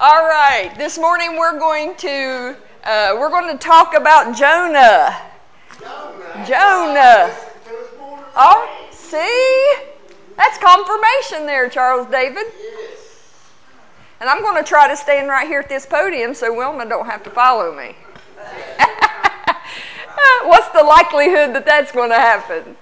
All right, this morning we're going to talk about Jonah. Jonah. Oh, see? That's confirmation there, Charles David. And I'm going to try to stand right here at this podium so Wilma don't have to follow me. What's the likelihood that that's going to happen?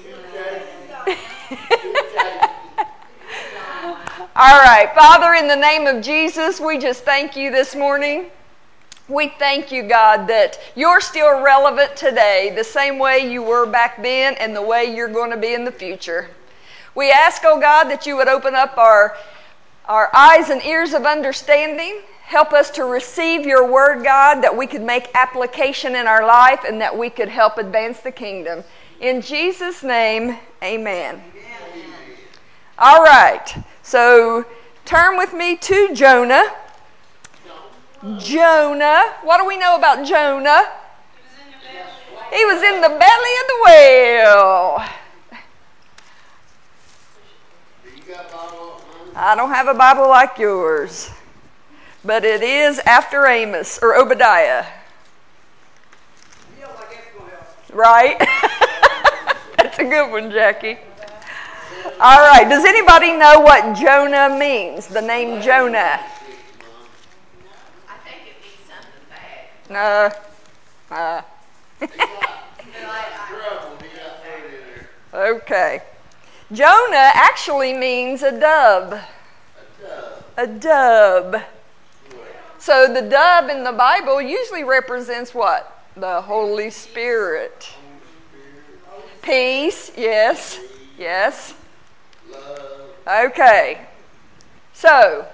All right, Father, in the name of Jesus, we just thank you this morning. We thank you, God, that you're still relevant today, the same way you were back then and the way you're going to be in the future. We ask, oh God, that you would open up our eyes and ears of understanding. Help us to receive your word, God, that we could make application in our life and that we could help advance the kingdom. In Jesus' name, amen. All right, so turn with me to Jonah. Jonah. What do we know about Jonah? He was in the belly of the whale. I don't have a Bible like yours, but it is after Amos or Obadiah. Right? That's a good one, Jackie. All right. Does anybody know what Jonah means? The name Jonah. I think it means something bad. Okay. Jonah actually means a dove. A dove. So the dove in the Bible usually represents what? The Holy Spirit. Peace, yes, yes. Okay. So,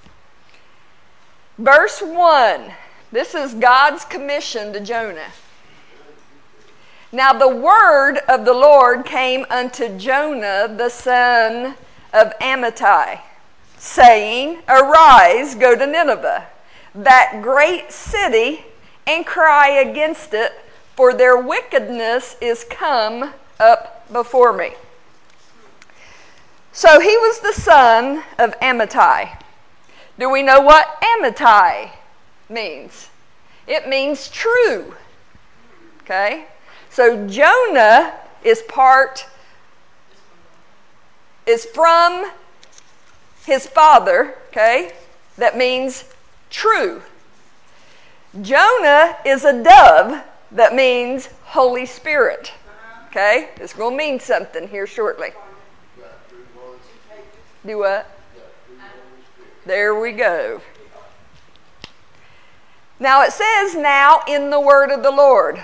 verse 1. This is God's commission to Jonah. Now the word of the Lord came unto Jonah, the son of Amittai, saying, Arise, go to Nineveh, that great city, and cry against it, for their wickedness is come up before me. So he was the son of Amittai. Do we know what Amittai means? It means true. Okay? So Jonah is from his father, okay? That means true. Jonah is a dove that means Holy Spirit. Okay? It's going to mean something here shortly. Do what? There we go. Now it says now in the word of the Lord.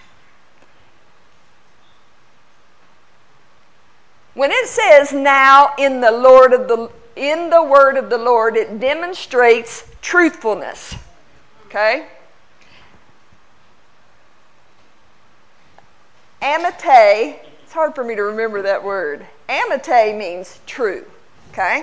When it says now in the word of the Lord, it demonstrates truthfulness. Okay? Amittai, it's hard for me to remember that word. Amittai means true. Okay?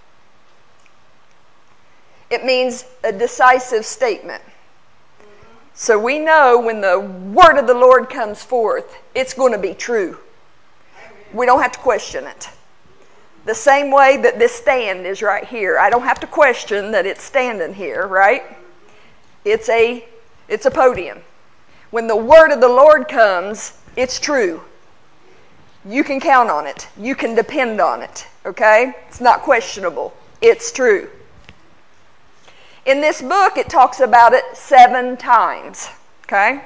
It means a decisive statement. So we know when the word of the Lord comes forth, it's going to be true. We don't have to question it. The same way that this stand is right here. I don't have to question that it's standing here, right? It's a podium. When the word of the Lord comes, it's true. You can count on it. You can depend on it. Okay? It's not questionable. It's true. In this book, it talks about it 7 times. Okay?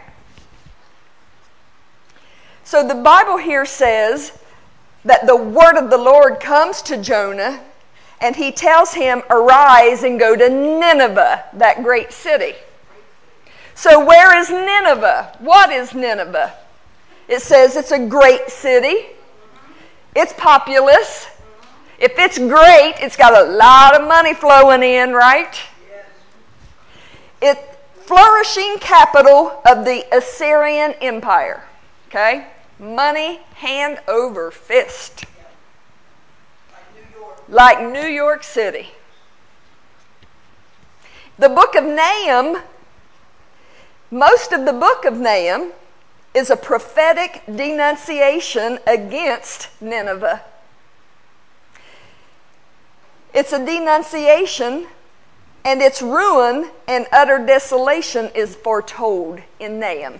So the Bible here says that the word of the Lord comes to Jonah, and he tells him, Arise and go to Nineveh, that great city. So where is Nineveh? What is Nineveh? It says it's a great city. It's populous. If it's great, it's got a lot of money flowing in, right? It's flourishing capital of the Assyrian Empire. Okay? Money hand over fist. Like New York City. The book of Nahum, most of the book of Nahum is a prophetic denunciation against Nineveh. It's a denunciation and its ruin and utter desolation is foretold in Nahum.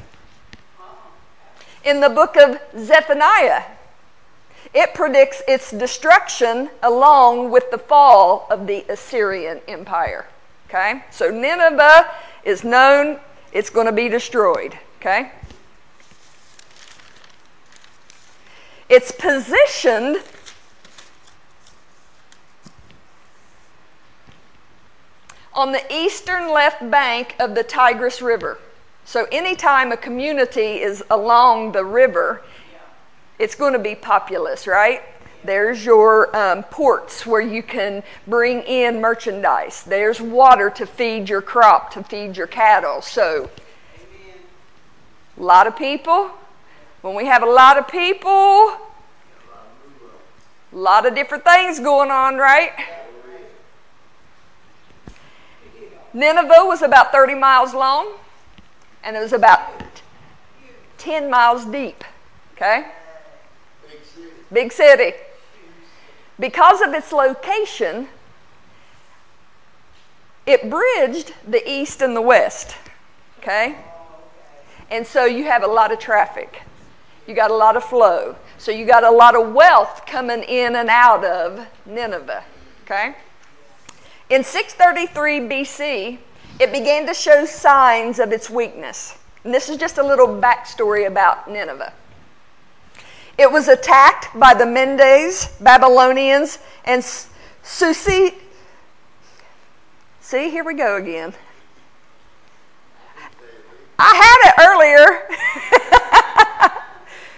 In the book of Zephaniah, it predicts its destruction along with the fall of the Assyrian Empire. Okay? So Nineveh is known, it's going to be destroyed. Okay? It's positioned on the eastern left bank of the Tigris River. So anytime a community is along the river, it's going to be populous, right? There's your ports where you can bring in merchandise. There's water to feed your crop, to feed your cattle. So, a lot of people. When we have a lot of people, a lot of different things going on, right? Nineveh was about 30 miles long, and it was about 10 miles deep. Okay? Big city. Because of its location, it bridged the east and the west. Okay? And so you have a lot of traffic. You got a lot of flow. So you got a lot of wealth coming in and out of Nineveh. Okay? In 633 BC, it began to show signs of its weakness. And this is just a little backstory about Nineveh. It was attacked by the Medes, Babylonians, and See, here we go again. I had it earlier.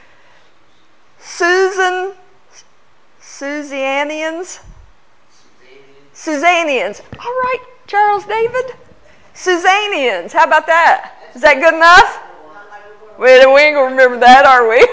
Susanians. All right, Charles David. Susanians. How about that? Is that good enough? We ain't going to remember that, are we?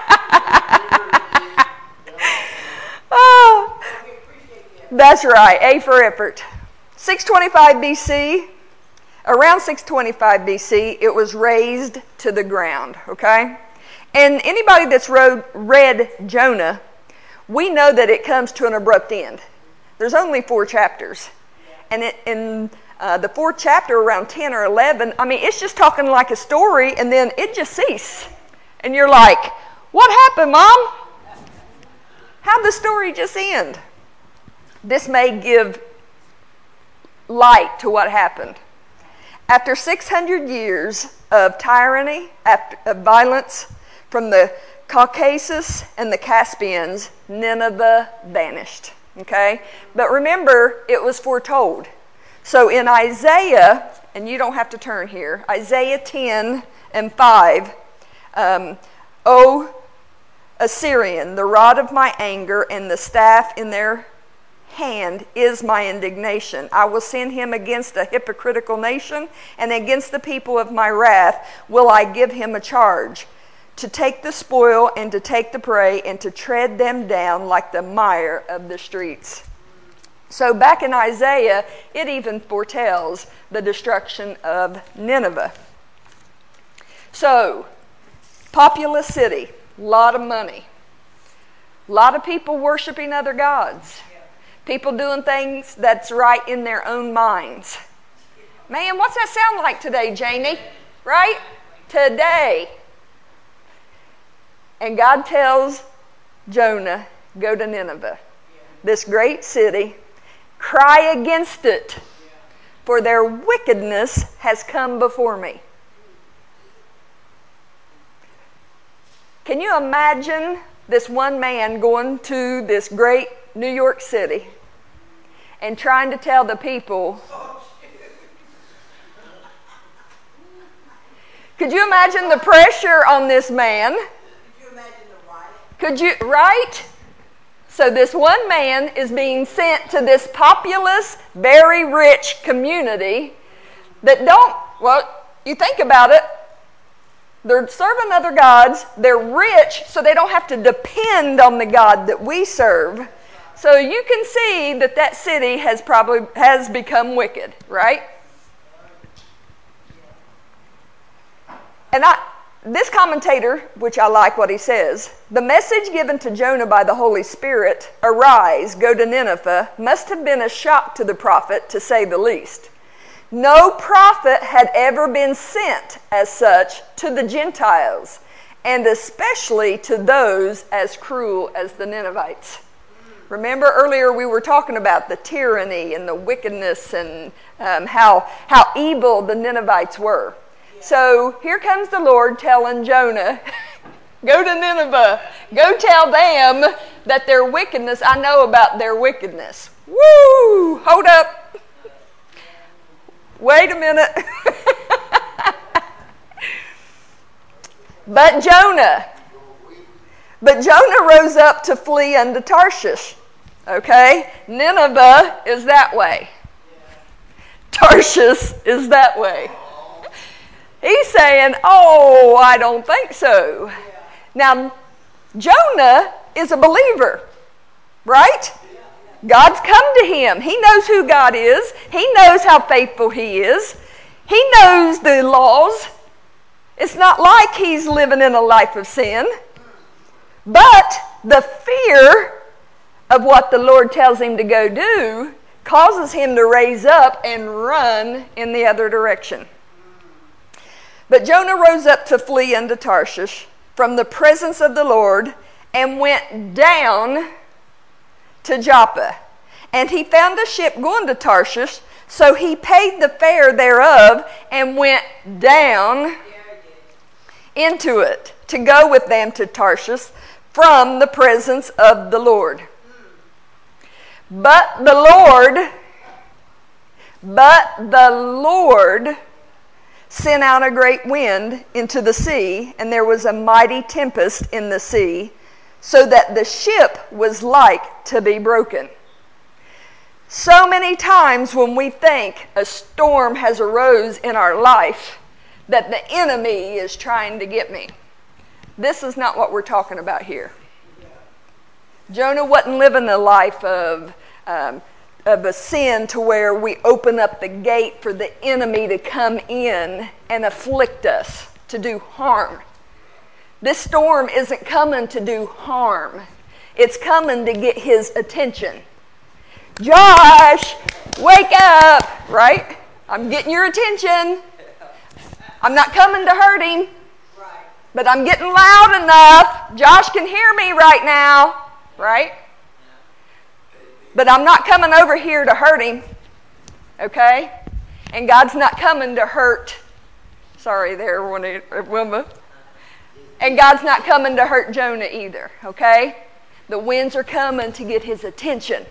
Oh, that's right. A for effort. 625 BC. Around 625 BC, it was razed to the ground. Okay? And anybody that's read Jonah, we know that it comes to an abrupt end. There's only 4 chapters. And in the 4th chapter, around 10 or 11, I mean, it's just talking like a story, and then it just ceases. And you're like, what happened, Mom? How'd the story just end? This may give light to what happened. After 600 years of tyranny, of violence from the Caucasus and the Caspians, Nineveh vanished. Okay? But remember, it was foretold. So in Isaiah, and you don't have to turn here, Isaiah 10 and 5, O Assyrian, the rod of my anger and the staff in their hand is my indignation. I will send him against a hypocritical nation, and against the people of my wrath will I give him a charge, to take the spoil and to take the prey and to tread them down like the mire of the streets. So back in Isaiah, it even foretells the destruction of Nineveh. So, populous city, a lot of money, a lot of people worshiping other gods, people doing things that's right in their own minds. Man, what's that sound like today, Janie? Right? Today. And God tells Jonah, go to Nineveh, this great city, cry against it, for their wickedness has come before me. Can you imagine this one man going to this great New York City and trying to tell the people? Could you imagine the pressure on this man? Could you, right? So this one man is being sent to this populous, very rich community that don't, well, you think about it, they're serving other gods, they're rich, so they don't have to depend on the God that we serve. So you can see that that city has become wicked, right? And this commentator, which I like what he says, the message given to Jonah by the Holy Spirit, arise, go to Nineveh, must have been a shock to the prophet, to say the least. No prophet had ever been sent as such to the Gentiles, and especially to those as cruel as the Ninevites. Remember earlier we were talking about the tyranny and the wickedness and how evil the Ninevites were. So here comes the Lord telling Jonah, go to Nineveh, go tell them that their wickedness, I know about their wickedness. Woo! Hold up. Wait a minute. But Jonah rose up to flee unto Tarshish. Okay? Nineveh is that way. Tarshish is that way. He's saying, oh, I don't think so. Now, Jonah is a believer, right? God's come to him. He knows who God is. He knows how faithful he is. He knows the laws. It's not like he's living in a life of sin. But the fear of what the Lord tells him to go do causes him to raise up and run in the other direction. But Jonah rose up to flee unto Tarshish from the presence of the Lord and went down to Joppa. And he found a ship going to Tarshish, so he paid the fare thereof and went down into it to go with them to Tarshish from the presence of the Lord. But the Lord sent out a great wind into the sea, and there was a mighty tempest in the sea, so that the ship was like to be broken. So many times when we think a storm has arose in our life that the enemy is trying to get me. This is not what we're talking about here. Jonah wasn't living a life of a sin to where we open up the gate for the enemy to come in and afflict us, to do harm. This storm isn't coming to do harm. It's coming to get his attention. Josh, wake up, right? I'm getting your attention. I'm not coming to hurt him, but I'm getting loud enough. Josh can hear me right now, right? But I'm not coming over here to hurt him, okay? And God's not coming to hurt. Sorry there, Wilma. And God's not coming to hurt Jonah either, okay? The winds are coming to get his attention.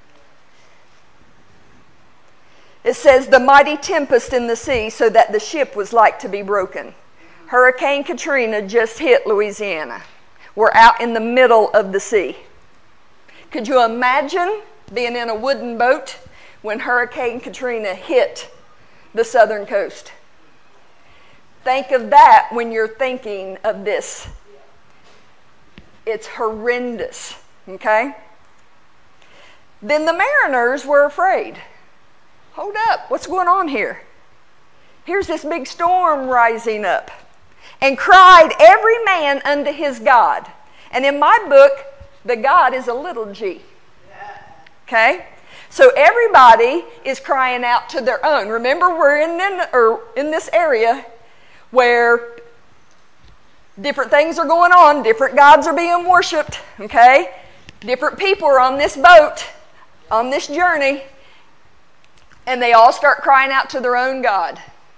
It says, the mighty tempest in the sea, so that the ship was like to be broken. Hurricane Katrina just hit Louisiana. We're out in the middle of the sea. Could you imagine being in a wooden boat when Hurricane Katrina hit the southern coast? Think of that when you're thinking of this. It's horrendous, okay? Then the mariners were afraid. Hold up, what's going on here? Here's this big storm rising up. And cried every man unto his God. And in my book, the God is a little g. Okay? So everybody is crying out to their own. Remember, we're in this area where different things are going on. Different gods are being worshipped. Okay? Different people are on this boat, on this journey. And they all start crying out to their own God.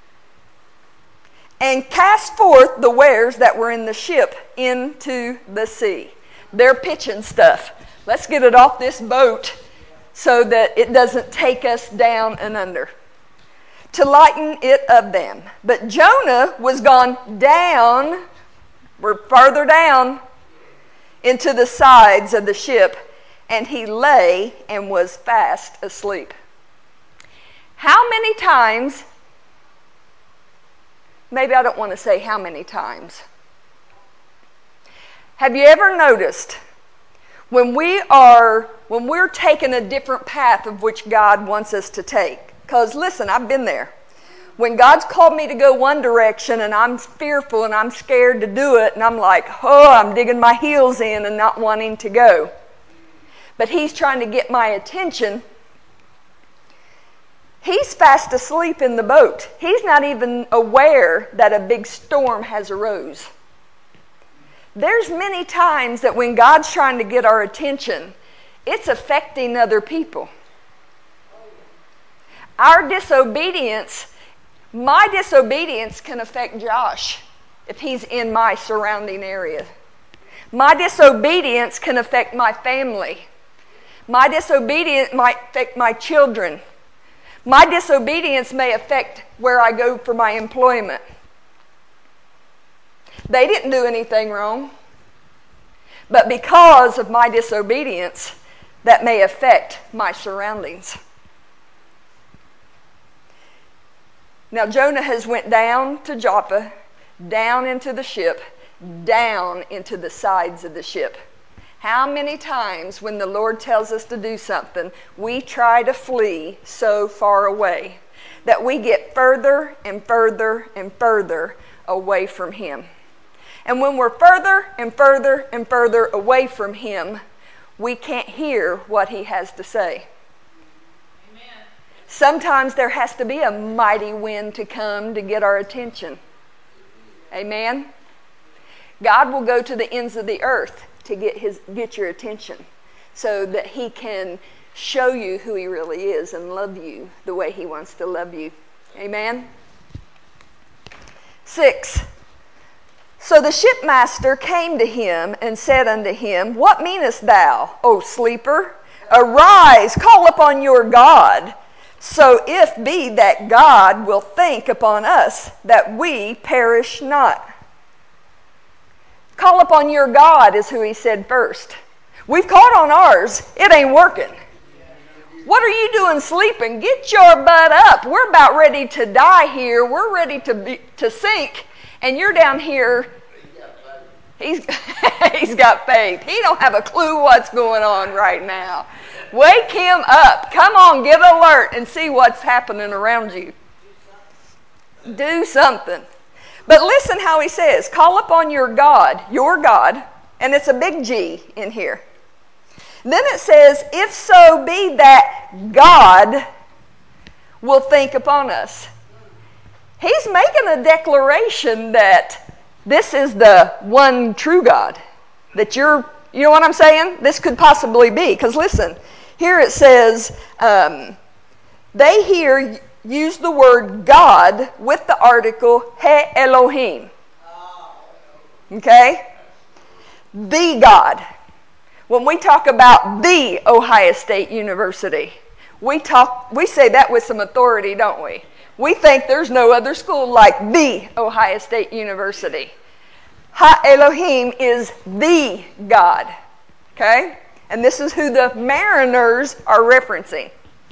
And cast forth the wares that were in the ship into the sea. They're pitching stuff. Let's get it off this boat so that it doesn't take us down and under. To lighten it of them. But Jonah was gone down, we're farther down, into the sides of the ship, and he lay and was fast asleep. How many times, maybe I don't want to say how many times. Have you ever noticed when we're taking a different path of which God wants us to take? Because listen, I've been there. When God's called me to go one direction and I'm fearful and I'm scared to do it and I'm like, oh, I'm digging my heels in and not wanting to go. But He's trying to get my attention. He's fast asleep in the boat. He's not even aware that a big storm has arose. There's many times that when God's trying to get our attention, it's affecting other people. Our disobedience, my disobedience can affect Josh if he's in my surrounding area. My disobedience can affect my family. My disobedience might affect my children. My disobedience may affect where I go for my employment. They didn't do anything wrong. But because of my disobedience, that may affect my surroundings. Now Jonah has went down to Joppa, down into the ship, down into the sides of the ship. How many times when the Lord tells us to do something, we try to flee so far away that we get further and further and further away from Him. And when we're further and further and further away from Him, we can't hear what He has to say. Amen. Sometimes there has to be a mighty wind to come to get our attention. Amen. God will go to the ends of the earth to get your attention so that He can show you who He really is and love you the way He wants to love you. Amen? 6. So the shipmaster came to him and said unto him, What meanest thou, O sleeper? Arise, call upon your God. So if be that God will think upon us that we perish not. Call upon your God is who he said first. We've called on ours. It ain't working. What are you doing sleeping? Get your butt up. We're about ready to die here. We're ready to sink. And you're down here. He's got faith. He don't have a clue what's going on right now. Wake him up. Come on, get alert and see what's happening around you. Do something. But listen how he says, call upon your God, and it's a big G in here. Then it says, if so be that God will think upon us. He's making a declaration that this is the one true God. That you know what I'm saying? This could possibly be. Because listen, here it says, they here use the word God with the article He Elohim. Okay? The God. When we talk about the Ohio State University, we say that with some authority, don't we? We think there's no other school like the Ohio State University. Ha Elohim is the God. Okay? And this is who the mariners are referencing.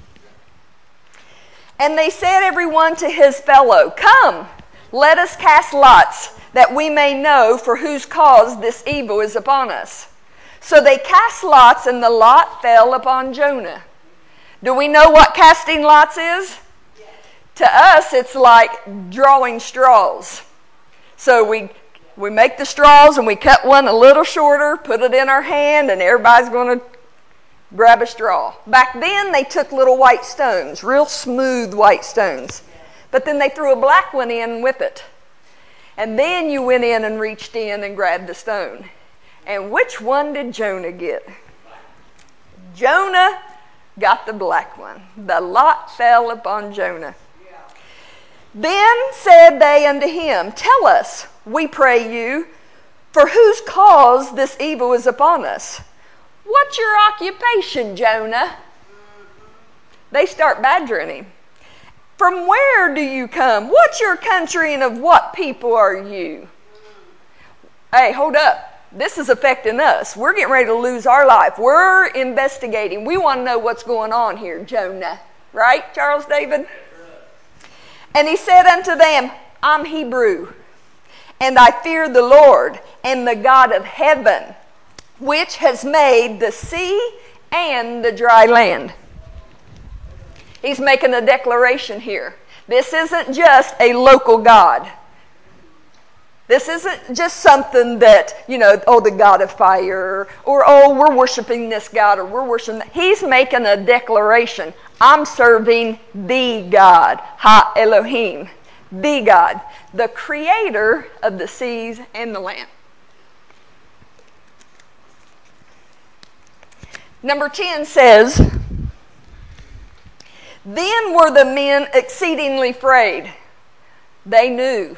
And they said every one to his fellow, Come, let us cast lots, that we may know for whose cause this evil is upon us. So they cast lots, and the lot fell upon Jonah. Do we know what casting lots is? Yes. To us, it's like drawing straws. So we make the straws, and we cut one a little shorter, put it in our hand, and everybody's going to grab a straw. Back then, they took little white stones, real smooth white stones. But then they threw a black one in with it. And then you went in and reached in and grabbed the stone. And which one did Jonah get? Jonah got the black one. The lot fell upon Jonah. Then said they unto him, Tell us, we pray you, for whose cause this evil is upon us. What's your occupation, Jonah? They start badgering him. From where do you come? What's your country and of what people are you? Hey, hold up. This is affecting us. We're getting ready to lose our life. We're investigating. We want to know what's going on here, Jonah. Right, Charles David? And he said unto them, I'm Hebrew, and I fear the Lord and the God of heaven, which has made the sea and the dry land. He's making a declaration here. This isn't just a local God. This isn't just something that, the God of fire, or we're worshiping this God, or we're worshiping that. He's making a declaration. I'm serving the God, Ha Elohim, the God, the creator of the seas and the land. Number 10 says, then were the men exceedingly afraid. They knew,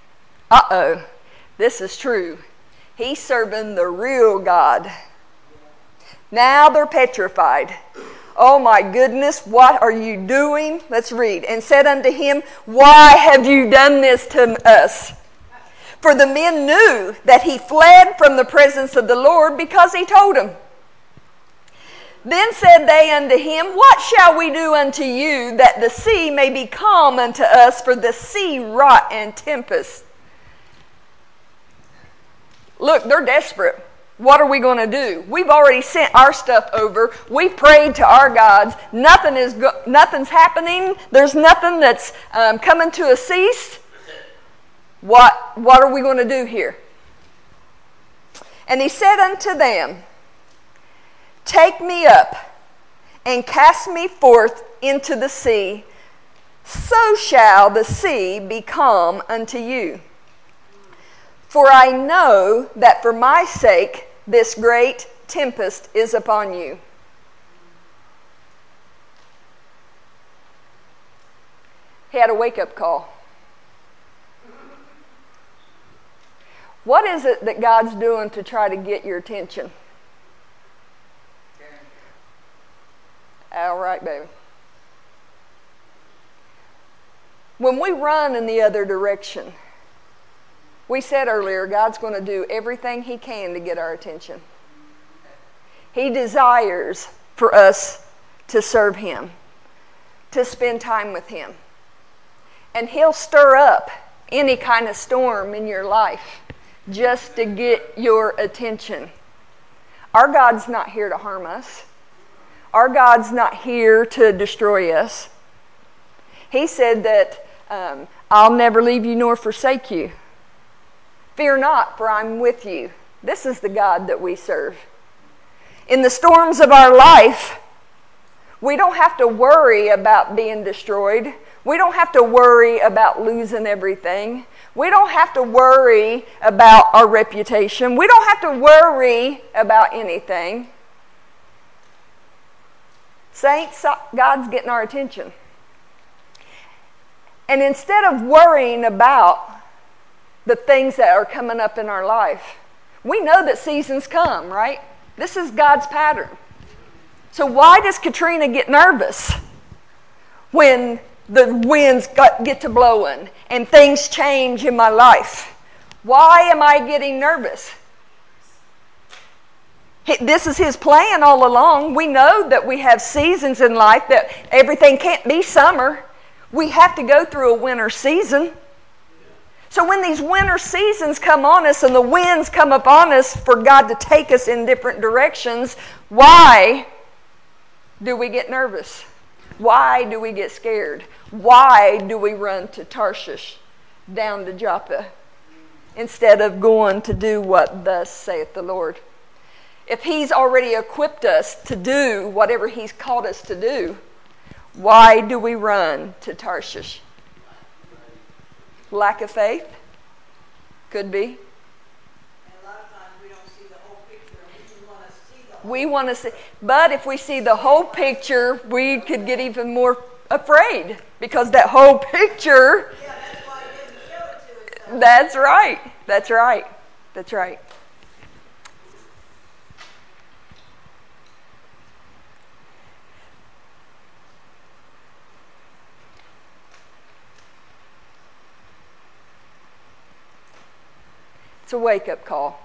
this is true. He's serving the real God. Now they're petrified. Oh my goodness, what are you doing? Let's read. And said unto him, why have you done this to us? For the men knew that he fled from the presence of the Lord because he told them. Then said they unto him, what shall we do unto you that the sea may be calm unto us, for the sea wrought and tempest? Look, they're desperate. What are we going to do? We've already sent our stuff over. We've prayed to our gods. Nothing's happening. There's nothing that's coming to a cease. What are we going to do here? And he said unto them, take me up and cast me forth into the sea, so shall the sea be calm unto you. For I know that for my sake this great tempest is upon you. He had a wake-up call. What is it that God's doing to try to get your attention? All right, baby. When we run in the other direction, we said earlier, God's going to do everything He can to get our attention. He desires for us to serve Him, to spend time with Him. And He'll stir up any kind of storm in your life just to get your attention. Our God's not here to harm us. Our God's not here to destroy us. He said that I'll never leave you nor forsake you. Fear not, for I'm with you. This is the God that we serve. In the storms of our life, we don't have to worry about being destroyed. We don't have to worry about losing everything. We don't have to worry about our reputation. We don't have to worry about anything. Saints, God's getting our attention. And instead of worrying about the things that are coming up in our life, we know that seasons come, right? This is God's pattern. So why does Katrina get nervous when the winds get to blowing and things change in my life? Why am I getting nervous? This is His plan all along. We know that we have seasons in life, that everything can't be summer. We have to go through a winter season. So when these winter seasons come on us and the winds come upon us for God to take us in different directions, why do we get nervous? Why do we get scared? Why do we run to Tarshish, down to Joppa, instead of going to do what thus saith the Lord? If He's already equipped us to do whatever He's called us to do, why do we run to Tarshish? Lack of faith? Could be. And a lot of times we don't see the whole picture. We want to see, but if we see the whole picture, we could get even more afraid, because that whole picture. Yeah, that's why He didn't show it to us. That's right. That's right. That's right. It's a wake-up call.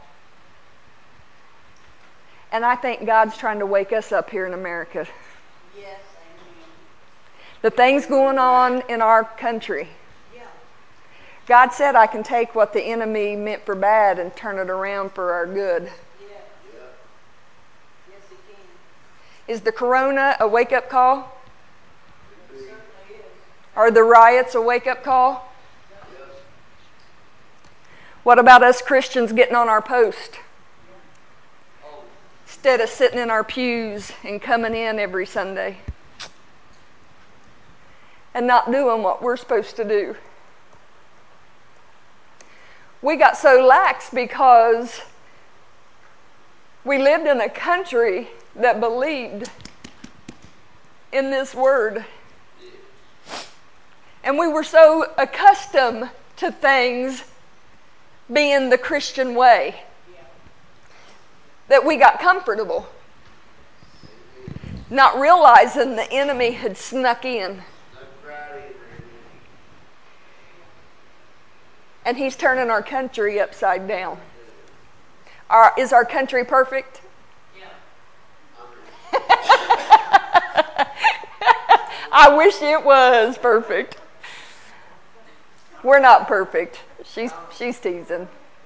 And I think God's trying to wake us up here in America. Yes, amen. The things going on in our country. Yeah. God said, I can take what the enemy meant for bad and turn it around for our good. Yeah. Yes, He can. Is the corona a wake-up call? It certainly is. Are the riots a wake-up call? What about us Christians getting on our post? Instead of sitting in our pews and coming in every Sunday. and not doing what we're supposed to do. We got so lax because we lived in a country that believed in this word. And we were so accustomed to things being the Christian way that we got comfortable, not realizing the enemy had snuck in. And he's turning our country upside down. Is our country perfect? Yeah. I wish it was perfect. We're not perfect. She's teasing.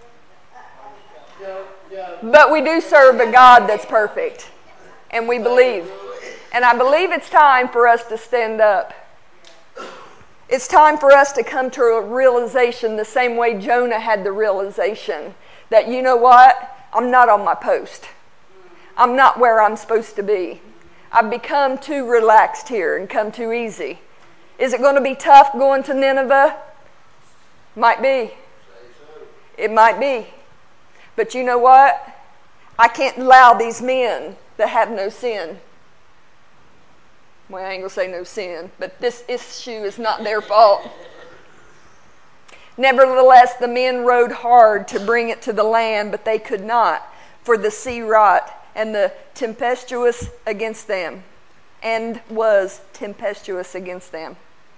But we do serve a God that's perfect. And we believe. And I believe it's time for us to stand up. It's time for us to come to a realization the same way Jonah had the realization that, you know what? I'm not on my post. I'm not where I'm supposed to be. I've become too relaxed here and come too easy. Is it going to be tough going to Nineveh? Might be. It might be. But you know what? I can't allow these men that have no sin. Well, I ain't going to say no sin, but this issue is not their fault. Nevertheless, the men rowed hard to bring it to the land, but they could not, for the sea wrought and the tempestuous against them, and was tempestuous against them.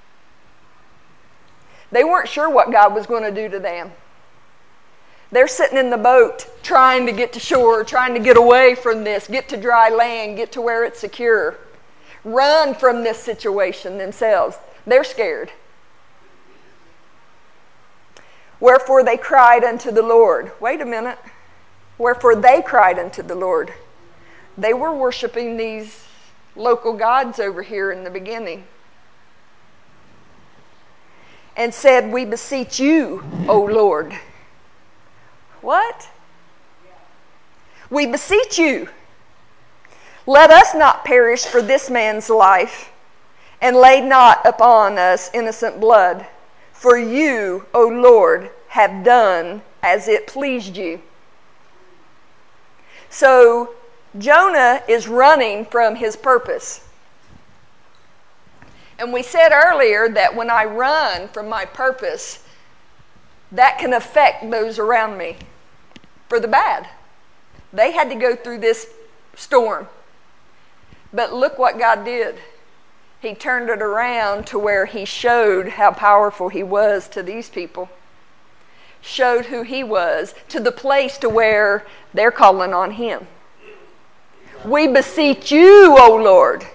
They weren't sure what God was going to do to them. They're sitting in the boat trying to get to shore, trying to get away from this, get to dry land, get to where it's secure. Run from this situation themselves. They're scared. Wherefore they cried unto the Lord. Wait a minute. Wherefore they cried unto the Lord. They were worshiping these local gods over here in the beginning. And said, we beseech you, O Lord. What? We beseech you. Let us not perish for this man's life, and lay not upon us innocent blood. For you, O Lord, have done as it pleased you. So Jonah is running from his purpose. And we said earlier that when I run from my purpose, that can affect those around me for the bad. They had to go through this storm. But look what God did. He turned it around to where he showed how powerful he was to these people. Showed who he was to the place to where they're calling on him. We beseech you, O Lord.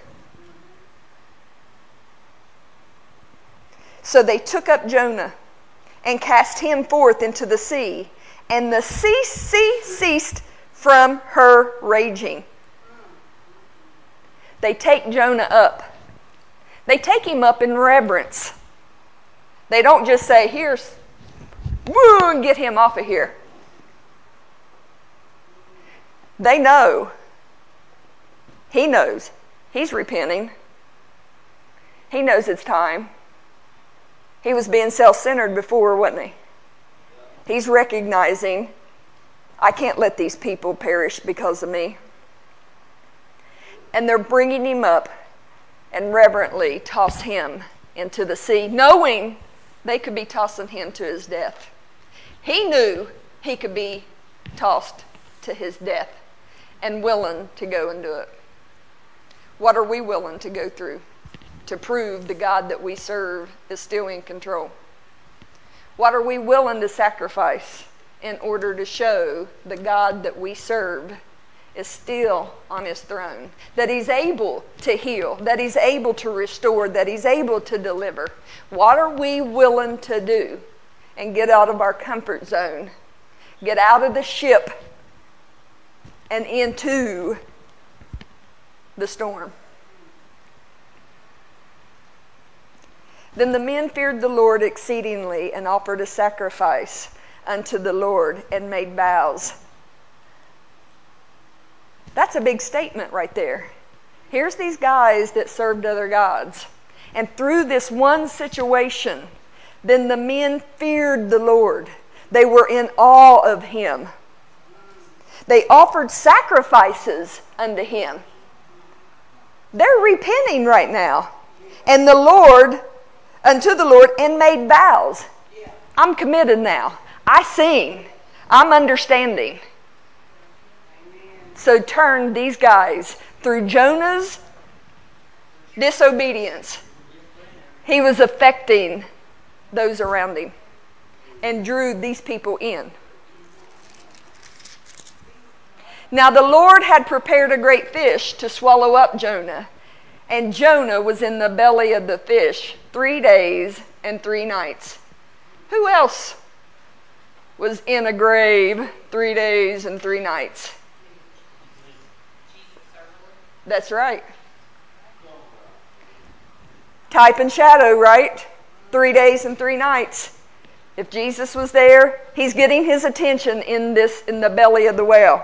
So they took up Jonah and cast him forth into the sea, and the sea ceased from her raging. They take Jonah up. They take him up in reverence. They don't just say, here's, woo, and get him off of here. They know. He knows. He's repenting. He knows it's time. He was being self-centered before, wasn't he? He's recognizing, I can't let these people perish because of me. And they're bringing him up and reverently toss him into the sea, knowing they could be tossing him to his death. He knew he could be tossed to his death and willing to go and do it. What are we willing to go through to prove the God that we serve is still in control? What are we willing to sacrifice in order to show the God that we serve is still on his throne, that he's able to heal, that he's able to restore, that he's able to deliver? What are we willing to do and get out of our comfort zone, get out of the ship and into the storm? Then the men feared the Lord exceedingly and offered a sacrifice unto the Lord and made vows. That's a big statement right there. Here's these guys that served other gods. And through this one situation, then the men feared the Lord. They were in awe of him. They offered sacrifices unto him. They're repenting right now. And unto the Lord, and made vows. I'm committed now. I sing. I'm understanding. So turn these guys through Jonah's disobedience. He was affecting those around him and drew these people in. Now the Lord had prepared a great fish to swallow up Jonah, and Jonah was in the belly of the fish 3 days and 3 nights. Who else was in a grave 3 days and 3 nights? That's right. Type and shadow, right? 3 days and 3 nights. If Jesus was there, he's getting his attention in the belly of the whale.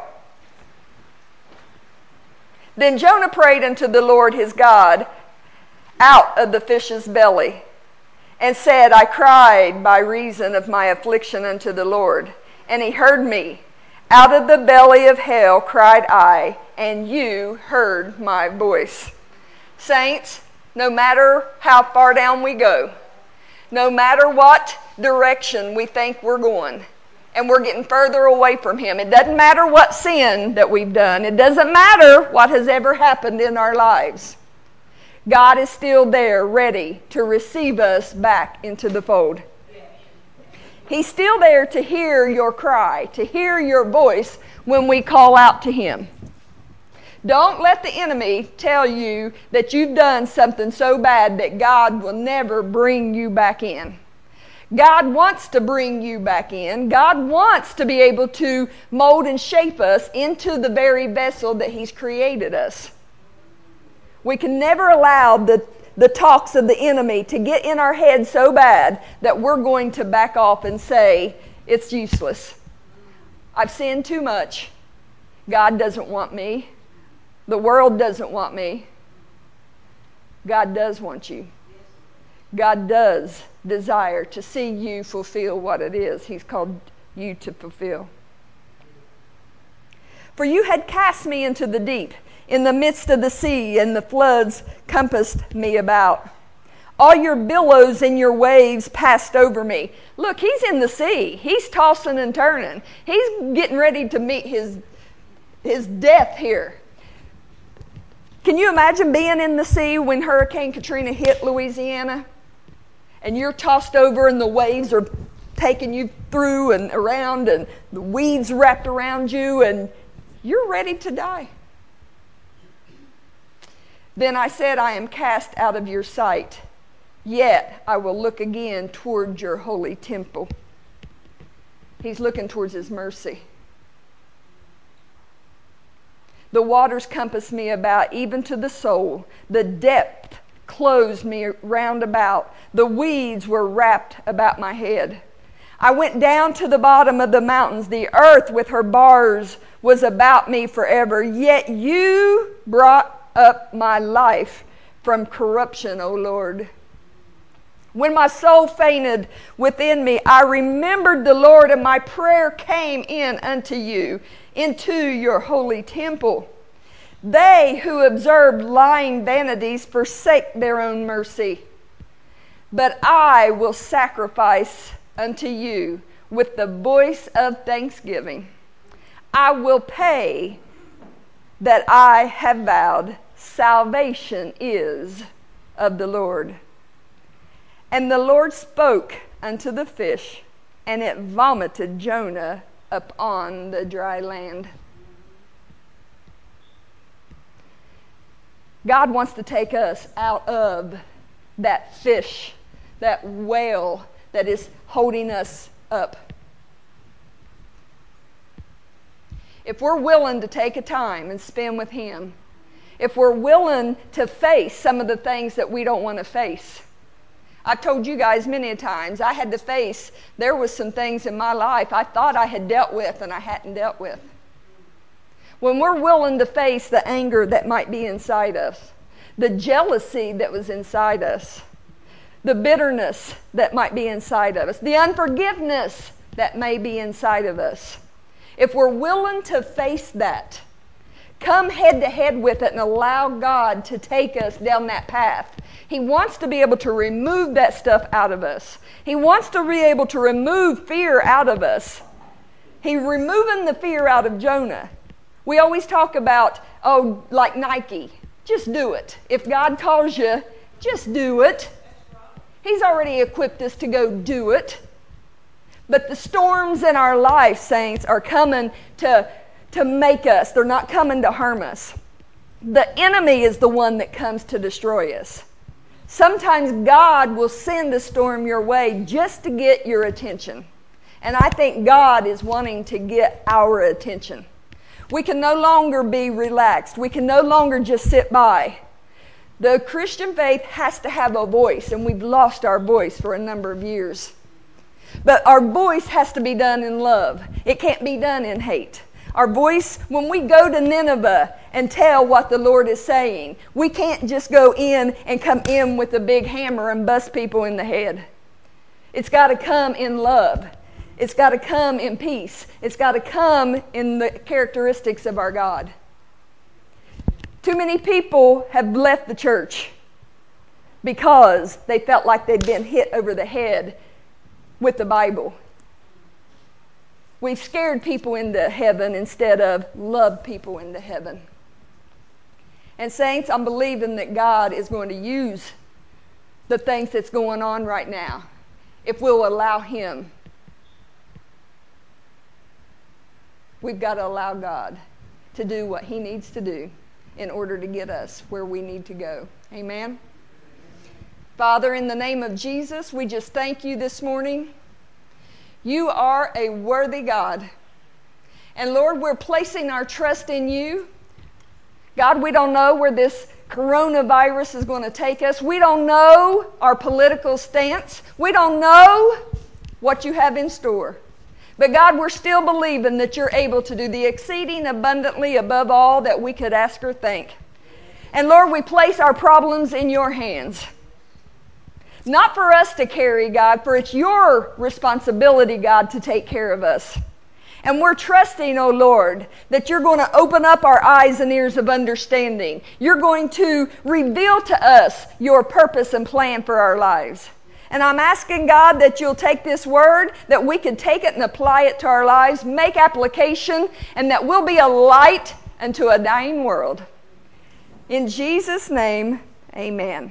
Then Jonah prayed unto the Lord his God out of the fish's belly, and said, I cried by reason of my affliction unto the Lord, and he heard me. Out of the belly of hell cried I, and you heard my voice. Saints, no matter how far down we go, no matter what direction we think we're going, and we're getting further away from him, it doesn't matter what sin that we've done. It doesn't matter what has ever happened in our lives. God is still there, ready to receive us back into the fold. He's still there to hear your cry, to hear your voice when we call out to him. Don't let the enemy tell you that you've done something so bad that God will never bring you back in. God wants to bring you back in. God wants to be able to mold and shape us into the very vessel that he's created us. We can never allow the talks of the enemy to get in our head so bad that we're going to back off and say, it's useless. I've sinned too much. God doesn't want me. The world doesn't want me. God does want you. God does desire to see you fulfill what it is he's called you to fulfill. For you had cast me into the deep, in the midst of the sea, and the floods compassed me about. All your billows and your waves passed over me. Look, he's in the sea. He's tossing and turning. He's getting ready to meet his death here. Can you imagine being in the sea when Hurricane Katrina hit Louisiana? And you're tossed over and the waves are taking you through and around and the weeds wrapped around you and you're ready to die. Then I said, I am cast out of your sight, yet I will look again toward your holy temple. He's looking towards his mercy. The waters compassed me about, even to the soul. The depth closed me round about. The weeds were wrapped about my head. I went down to the bottom of the mountains. The earth with her bars was about me forever. Yet you brought up my life from corruption, O Lord. When my soul fainted within me, I remembered the Lord, and my prayer came in unto you, into your holy temple. They who observe lying vanities forsake their own mercy. But I will sacrifice unto you with the voice of thanksgiving. I will pay that I have vowed. Salvation is of the Lord. And the Lord spoke unto the fish, and it vomited Jonah upon the dry land. God wants to take us out of that fish, that whale that is holding us up. If we're willing to take a time and spend with him, if we're willing to face some of the things that we don't want to face. I've told you guys many times, I had to face, there was some things in my life I thought I had dealt with and I hadn't dealt with. When we're willing to face the anger that might be inside us, the jealousy that was inside us, the bitterness that might be inside of us, the unforgiveness that may be inside of us. If we're willing to face that, come head to head with it and allow God to take us down that path. He wants to be able to remove that stuff out of us. He wants to be able to remove fear out of us. He's removing the fear out of Jonah. We always talk about, like Nike, just do it. If God calls you, just do it. He's already equipped us to go do it. But the storms in our life, saints, are coming to make us. They're not coming to harm us. The enemy is the one that comes to destroy us. Sometimes God will send a storm your way just to get your attention. And I think God is wanting to get our attention. We can no longer be relaxed. We can no longer just sit by. The Christian faith has to have a voice, and we've lost our voice for a number of years. But our voice has to be done in love. It can't be done in hate. Our voice, when we go to Nineveh and tell what the Lord is saying, we can't just go in and come in with a big hammer and bust people in the head. It's got to come in love. It's got to come in peace. It's got to come in the characteristics of our God. Too many people have left the church because they felt like they'd been hit over the head with the Bible. We've scared people into heaven instead of loved people into heaven. And saints, I'm believing that God is going to use the things that's going on right now if we'll allow Him. We've got to allow God to do what He needs to do in order to get us where we need to go. Amen? Father, in the name of Jesus, we just thank You this morning. You are a worthy God. And Lord, we're placing our trust in You. God, we don't know where this coronavirus is going to take us. We don't know our political stance. We don't know what You have in store. But God, we're still believing that You're able to do the exceeding abundantly above all that we could ask or think. And Lord, we place our problems in Your hands. Not for us to carry, God, for it's Your responsibility, God, to take care of us. And we're trusting, oh Lord, that You're going to open up our eyes and ears of understanding. You're going to reveal to us Your purpose and plan for our lives. And I'm asking, God, that You'll take this word, that we can take it and apply it to our lives, make application, and that we'll be a light unto a dying world. In Jesus' name, amen.